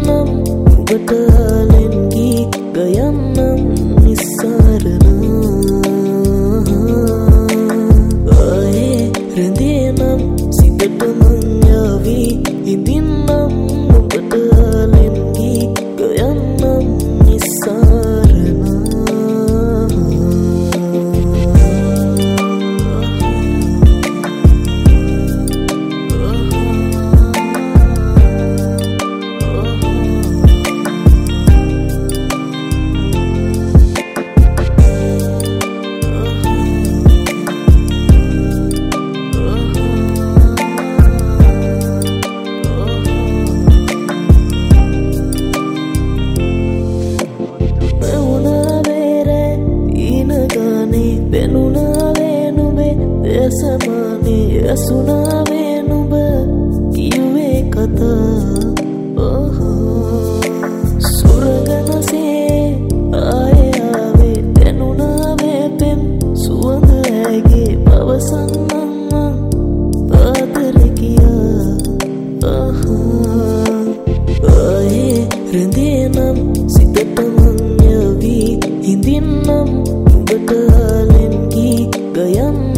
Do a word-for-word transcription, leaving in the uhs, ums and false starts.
හිඳින්නම් උඹට ආලෙන් ගී ගයන්නම් නිස්සාරණ ආයේ රැඳෙනම් සිතට මං යාවී හිඳින්නම් උඹට ආලෙන් ගී ගයන්නම් නිස්සාරණ සමානේ ඇසුනාවේ නුඹ කිව්වේ කතා සුරගනසේ ආයේ ආවේ දැනුනාවේ පෙම් සුවඳ ඇගේ පවසන්නම ආදරේ කියා ආයේ රැඳෙනම් සිතට මං යවී හිඳින්නම් උඹට ආලෙන් ගී ගයන්න